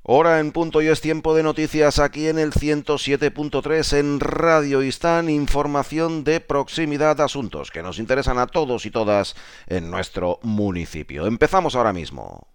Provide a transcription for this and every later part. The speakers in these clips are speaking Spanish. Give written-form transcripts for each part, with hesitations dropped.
Hora en punto y es tiempo de noticias aquí en el 107.3 en Radio Istán, información de proximidad, asuntos que nos interesan a todos y todas en nuestro municipio. Empezamos ahora mismo.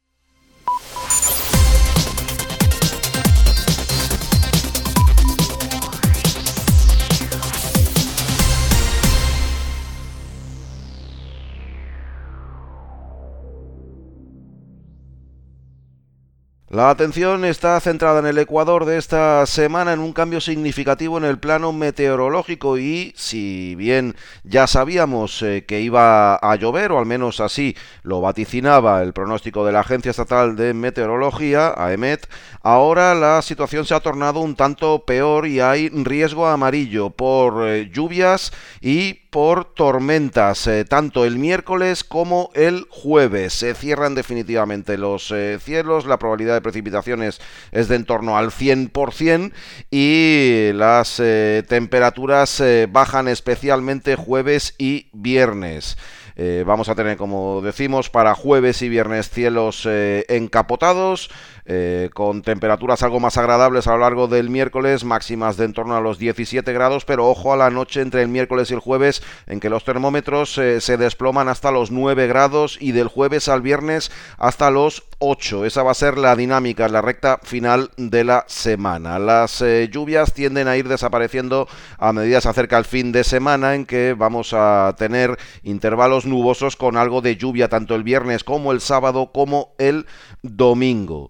La atención está centrada en el Ecuador de esta semana en un cambio significativo en el plano meteorológico y si bien ya sabíamos que iba a llover, o al menos así lo vaticinaba el pronóstico de la Agencia Estatal de Meteorología, AEMET, ahora la situación se ha tornado un tanto peor y hay riesgo amarillo por lluvias y por tormentas, tanto el miércoles como el jueves. Se cierran definitivamente los cielos, la probabilidad de precipitaciones es de en torno al 100% y las temperaturas bajan especialmente jueves y viernes. Vamos a tener, como decimos, para jueves y viernes cielos encapotados, con temperaturas algo más agradables a lo largo del miércoles, máximas de en torno a los 17 grados, pero ojo a la noche entre el miércoles y el jueves, en que los termómetros se desploman hasta los 9 grados y del jueves al viernes hasta los 8. Esa va a ser la dinámica, la recta final de la semana. Las lluvias tienden a ir desapareciendo a medida que se acerca el fin de semana, en que vamos a tener intervalos nubosos con algo de lluvia tanto el viernes como el sábado como el domingo.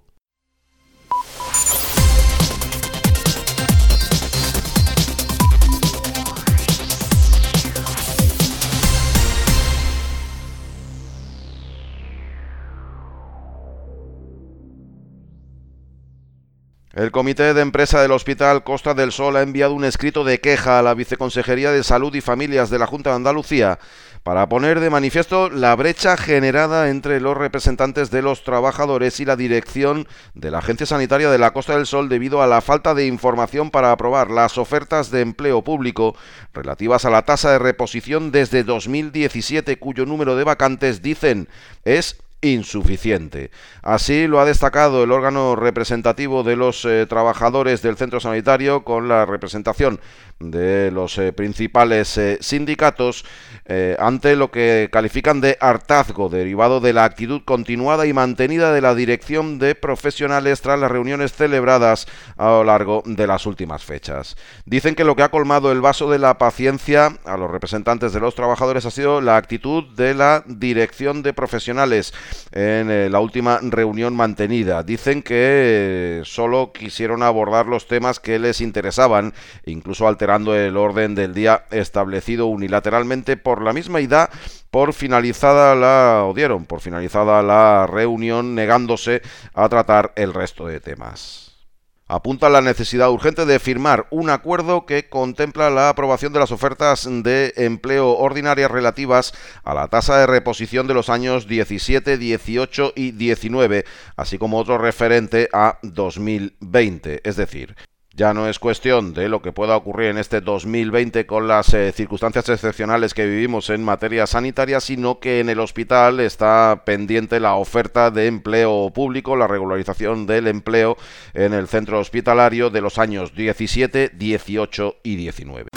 El Comité de Empresa del Hospital Costa del Sol ha enviado un escrito de queja a la Viceconsejería de Salud y Familias de la Junta de Andalucía para poner de manifiesto la brecha generada entre los representantes de los trabajadores y la dirección de la Agencia Sanitaria de la Costa del Sol debido a la falta de información para aprobar las ofertas de empleo público relativas a la tasa de reposición desde 2017, cuyo número de vacantes, dicen, es insuficiente. Así lo ha destacado el órgano representativo de los trabajadores del centro sanitario, con la representación de los principales sindicatos, ante lo que califican de hartazgo derivado de la actitud continuada y mantenida de la dirección de profesionales tras las reuniones celebradas a lo largo de las últimas fechas. Dicen que lo que ha colmado el vaso de la paciencia a los representantes de los trabajadores ha sido la actitud de la dirección de profesionales en la última reunión mantenida. Dicen que solo quisieron abordar los temas que les interesaban, incluso alterando el orden del día establecido unilateralmente por la misma, y dieron por finalizada la reunión, negándose a tratar el resto de temas. Apunta la necesidad urgente de firmar un acuerdo que contempla la aprobación de las ofertas de empleo ordinarias relativas a la tasa de reposición de los años 17, 18 y 19, así como otro referente a 2020, es decir, ya no es cuestión de lo que pueda ocurrir en este 2020 con las circunstancias excepcionales que vivimos en materia sanitaria, sino que en el hospital está pendiente la oferta de empleo público, la regularización del empleo en el centro hospitalario de los años 17, 18 y 19.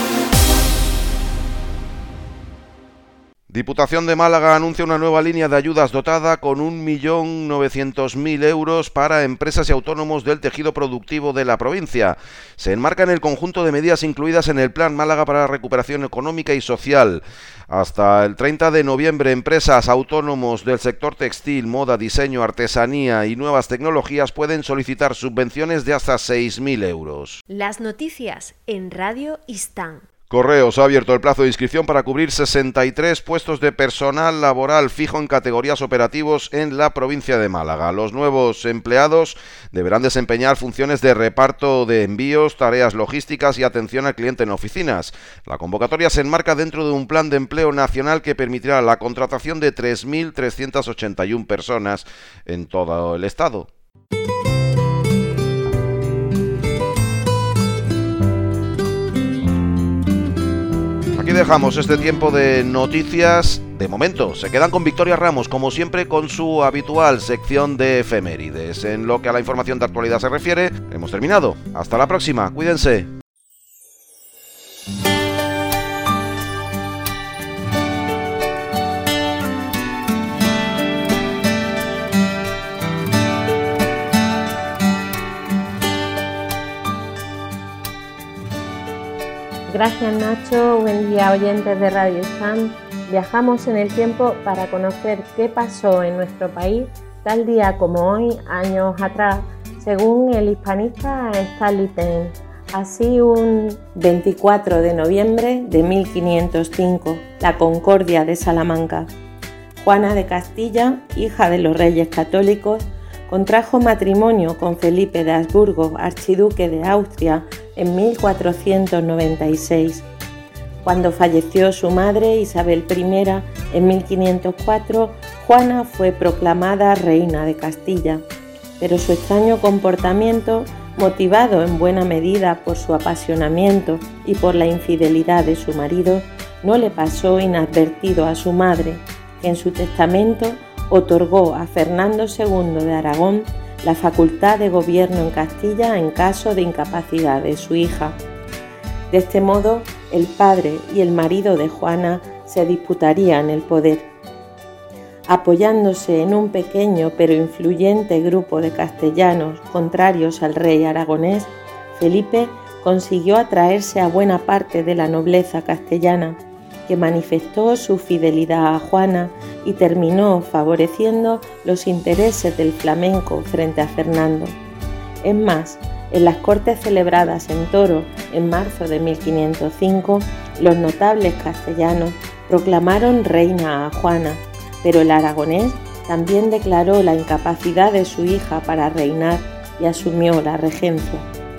Diputación de Málaga anuncia una nueva línea de ayudas dotada con 1.900.000 euros para empresas y autónomos del tejido productivo de la provincia. Se enmarca en el conjunto de medidas incluidas en el Plan Málaga para la Recuperación Económica y Social. Hasta el 30 de noviembre, empresas, autónomos del sector textil, moda, diseño, artesanía y nuevas tecnologías pueden solicitar subvenciones de hasta 6.000 euros. Las noticias en Radio Istán. Correos ha abierto el plazo de inscripción para cubrir 63 puestos de personal laboral fijo en categorías operativos en la provincia de Málaga. Los nuevos empleados deberán desempeñar funciones de reparto de envíos, tareas logísticas y atención al cliente en oficinas. La convocatoria se enmarca dentro de un plan de empleo nacional que permitirá la contratación de 3.381 personas en todo el estado. Aquí dejamos este tiempo de noticias de momento se quedan con Victoria Ramos, como siempre, con su habitual sección de efemérides. En lo que a la información de actualidad se refiere, hemos terminado. Hasta la próxima, cuídense. Gracias, Nacho. Buen día, oyentes de Radio Istam. Viajamos en el tiempo para conocer qué pasó en nuestro país tal día como hoy, años atrás, según el hispanista Stanley Penn. Así, un 24 de noviembre de 1505, la Concordia de Salamanca. Juana de Castilla, hija de los reyes católicos, contrajo matrimonio con Felipe de Habsburgo, archiduque de Austria, en 1496. Cuando falleció su madre, Isabel I, en 1504, Juana fue proclamada reina de Castilla, pero su extraño comportamiento, motivado en buena medida por su apasionamiento y por la infidelidad de su marido, no le pasó inadvertido a su madre, que en su testamento otorgó a Fernando II de Aragón la facultad de gobierno en Castilla en caso de incapacidad de su hija. De este modo, el padre y el marido de Juana se disputarían el poder. Apoyándose en un pequeño pero influyente grupo de castellanos contrarios al rey aragonés, Felipe consiguió atraerse a buena parte de la nobleza castellana, que manifestó su fidelidad a Juana y terminó favoreciendo los intereses del flamenco frente a Fernando. Es más, en las cortes celebradas en Toro en marzo de 1505, los notables castellanos proclamaron reina a Juana, pero el aragonés también declaró la incapacidad de su hija para reinar y asumió la regencia.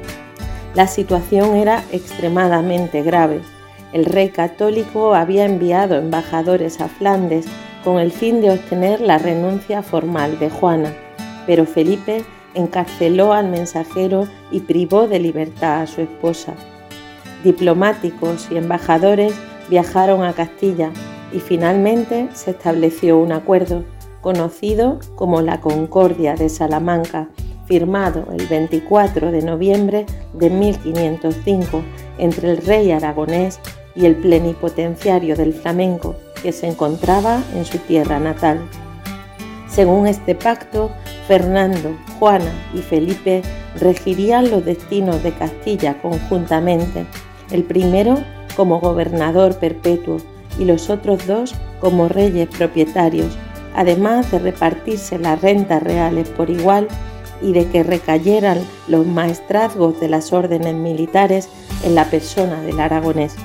La situación era extremadamente grave. El rey católico había enviado embajadores a Flandes con el fin de obtener la renuncia formal de Juana, pero Felipe encarceló al mensajero y privó de libertad a su esposa. Diplomáticos y embajadores viajaron a Castilla y finalmente se estableció un acuerdo, conocido como la Concordia de Salamanca, firmado el 24 de noviembre de 1505 entre el rey aragonés y el plenipotenciario del flamenco, que se encontraba en su tierra natal. Según este pacto, Fernando, Juana y Felipe regirían los destinos de Castilla conjuntamente, el primero como gobernador perpetuo y los otros dos como reyes propietarios, además de repartirse las rentas reales por igual y de que recayeran los maestrazgos de las órdenes militares en la persona del aragonés.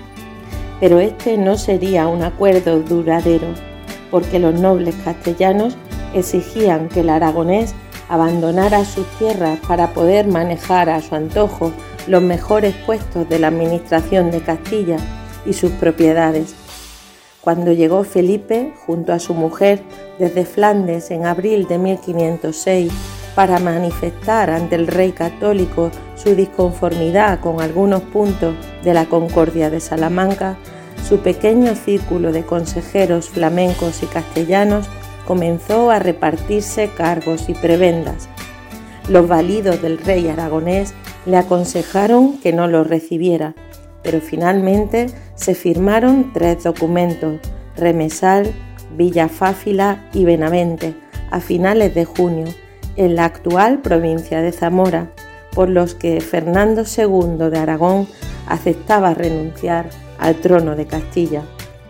Pero este no sería un acuerdo duradero, porque los nobles castellanos exigían que el aragonés abandonara sus tierras para poder manejar a su antojo los mejores puestos de la administración de Castilla y sus propiedades. Cuando llegó Felipe, junto a su mujer, desde Flandes en abril de 1506, para manifestar ante el rey católico su disconformidad con algunos puntos de la Concordia de Salamanca, su pequeño círculo de consejeros flamencos y castellanos comenzó a repartirse cargos y prebendas. Los validos del rey aragonés le aconsejaron que no los recibiera, pero finalmente se firmaron 3 documentos, Remesal, Villafáfila y Benavente, a finales de junio, en la actual provincia de Zamora, por los que Fernando II de Aragón aceptaba renunciar al trono de Castilla.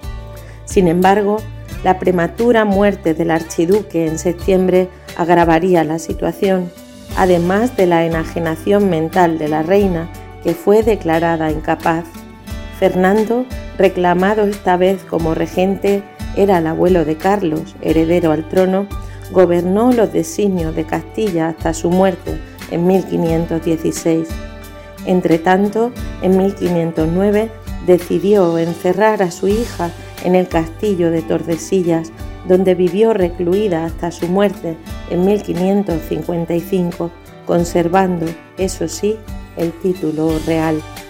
Sin embargo, la prematura muerte del archiduque en septiembre agravaría la situación, además de la enajenación mental de la reina, que fue declarada incapaz. Fernando, reclamado esta vez como regente, era el abuelo de Carlos, heredero al trono, gobernó los designios de Castilla hasta su muerte en 1516. Entretanto, en 1509 decidió encerrar a su hija en el castillo de Tordesillas, donde vivió recluida hasta su muerte en 1555, conservando, eso sí, el título real.